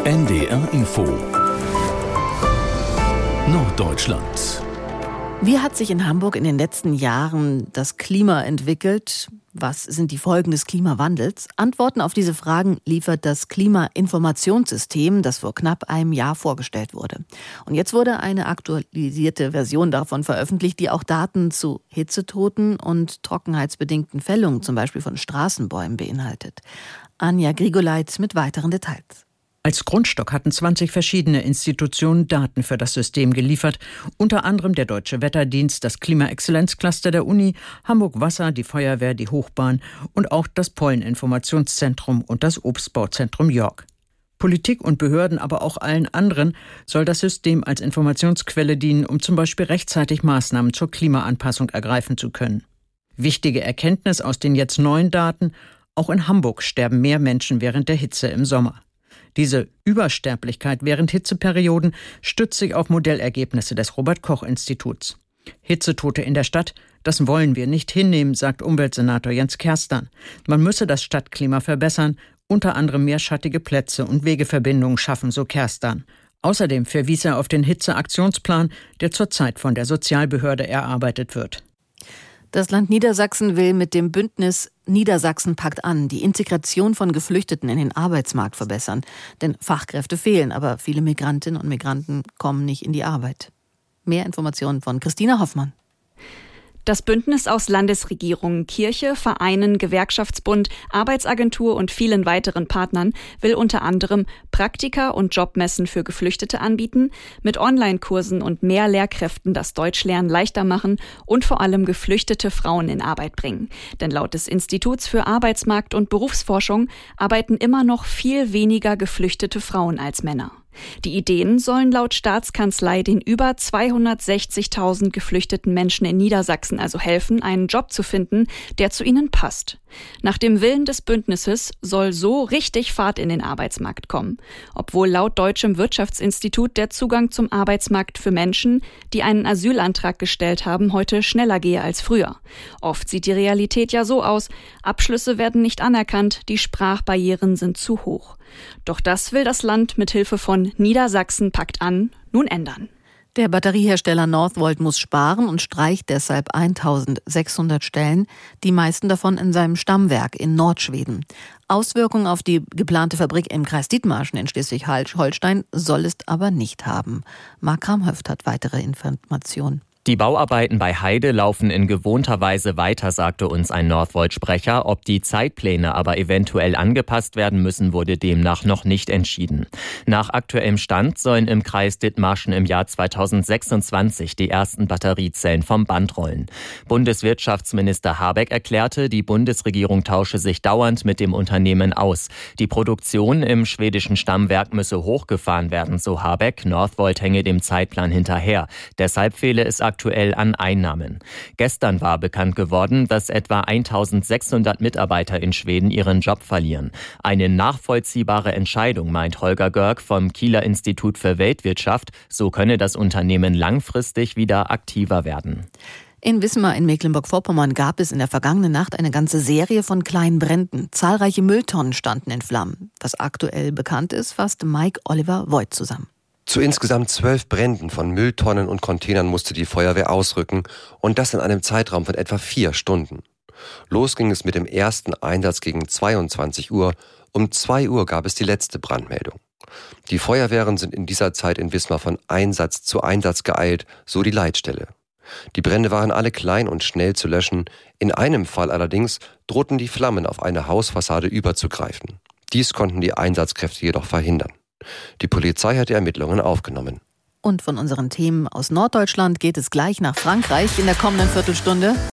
NDR Info Norddeutschland. Wie hat sich in Hamburg in den letzten Jahren das Klima entwickelt? Was sind die Folgen des Klimawandels? Antworten auf diese Fragen liefert das Klimainformationssystem, das vor knapp einem Jahr vorgestellt wurde. Und jetzt wurde eine aktualisierte Version davon veröffentlicht, die auch Daten zu Hitzetoten und trockenheitsbedingten Fällungen, zum Beispiel von Straßenbäumen, beinhaltet. Anja Grigoleit mit weiteren Details. Als Grundstock hatten 20 verschiedene Institutionen Daten für das System geliefert, unter anderem der Deutsche Wetterdienst, das Klimaexzellenzcluster der Uni, Hamburg Wasser, die Feuerwehr, die Hochbahn und auch das Polleninformationszentrum und das Obstbauzentrum York. Politik und Behörden, aber auch allen anderen soll das System als Informationsquelle dienen, um zum Beispiel rechtzeitig Maßnahmen zur Klimaanpassung ergreifen zu können. Wichtige Erkenntnis aus den jetzt neuen Daten: Auch in Hamburg sterben mehr Menschen während der Hitze im Sommer. Diese Übersterblichkeit während Hitzeperioden stützt sich auf Modellergebnisse des Robert-Koch-Instituts. Hitzetote in der Stadt, das wollen wir nicht hinnehmen, sagt Umweltsenator Jens Kerstan. Man müsse das Stadtklima verbessern, unter anderem mehr schattige Plätze und Wegeverbindungen schaffen, so Kerstan. Außerdem verwies er auf den Hitzeaktionsplan, der zurzeit von der Sozialbehörde erarbeitet wird. Das Land Niedersachsen will mit dem Bündnis Niedersachsen packt an die Integration von Geflüchteten in den Arbeitsmarkt verbessern. Denn Fachkräfte fehlen, aber viele Migrantinnen und Migranten kommen nicht in die Arbeit. Mehr Informationen von Christina Hoffmann. Das Bündnis aus Landesregierungen, Kirche, Vereinen, Gewerkschaftsbund, Arbeitsagentur und vielen weiteren Partnern will unter anderem Praktika und Jobmessen für Geflüchtete anbieten, mit Online-Kursen und mehr Lehrkräften das Deutschlernen leichter machen und vor allem geflüchtete Frauen in Arbeit bringen. Denn laut des Instituts für Arbeitsmarkt- und Berufsforschung arbeiten immer noch viel weniger geflüchtete Frauen als Männer. Die Ideen sollen laut Staatskanzlei den über 260.000 geflüchteten Menschen in Niedersachsen also helfen, einen Job zu finden, der zu ihnen passt. Nach dem Willen des Bündnisses soll so richtig Fahrt in den Arbeitsmarkt kommen, obwohl laut Deutschem Wirtschaftsinstitut der Zugang zum Arbeitsmarkt für Menschen, die einen Asylantrag gestellt haben, heute schneller gehe als früher. Oft sieht die Realität ja so aus: Abschlüsse werden nicht anerkannt, die Sprachbarrieren sind zu hoch. Doch das will das Land mit Hilfe von Niedersachsen packt an nun ändern. Der Batteriehersteller Northvolt muss sparen und streicht deshalb 1.600 Stellen, die meisten davon in seinem Stammwerk in Nordschweden. Auswirkungen auf die geplante Fabrik im Kreis Dithmarschen in Schleswig-Holstein soll es aber nicht haben. Marc Kramhöft hat weitere Informationen. Die Bauarbeiten bei Heide laufen in gewohnter Weise weiter, sagte uns ein Northvolt-Sprecher. Ob die Zeitpläne aber eventuell angepasst werden müssen, wurde demnach noch nicht entschieden. Nach aktuellem Stand sollen im Kreis Dithmarschen im Jahr 2026 die ersten Batteriezellen vom Band rollen. Bundeswirtschaftsminister Habeck erklärte, die Bundesregierung tausche sich dauernd mit dem Unternehmen aus. Die Produktion im schwedischen Stammwerk müsse hochgefahren werden, so Habeck. Northvolt hänge dem Zeitplan hinterher. Deshalb fehle es aktuell an Einnahmen. Gestern war bekannt geworden, dass etwa 1.600 Mitarbeiter in Schweden ihren Job verlieren. Eine nachvollziehbare Entscheidung, meint Holger Görg vom Kieler Institut für Weltwirtschaft. So könne das Unternehmen langfristig wieder aktiver werden. In Wismar in Mecklenburg-Vorpommern gab es in der vergangenen Nacht eine ganze Serie von kleinen Bränden. Zahlreiche Mülltonnen standen in Flammen. Was aktuell bekannt ist, fasst Mike Oliver Voigt zusammen. Zu insgesamt 12 Bränden von Mülltonnen und Containern musste die Feuerwehr ausrücken, und das in einem Zeitraum von etwa 4 Stunden. Los ging es mit dem ersten Einsatz gegen 22 Uhr. Um 2 Uhr gab es die letzte Brandmeldung. Die Feuerwehren sind in dieser Zeit in Wismar von Einsatz zu Einsatz geeilt, so die Leitstelle. Die Brände waren alle klein und schnell zu löschen. In einem Fall allerdings drohten die Flammen auf eine Hausfassade überzugreifen. Dies konnten die Einsatzkräfte jedoch verhindern. Die Polizei hat die Ermittlungen aufgenommen. Und von unseren Themen aus Norddeutschland geht es gleich nach Frankreich in der kommenden Viertelstunde.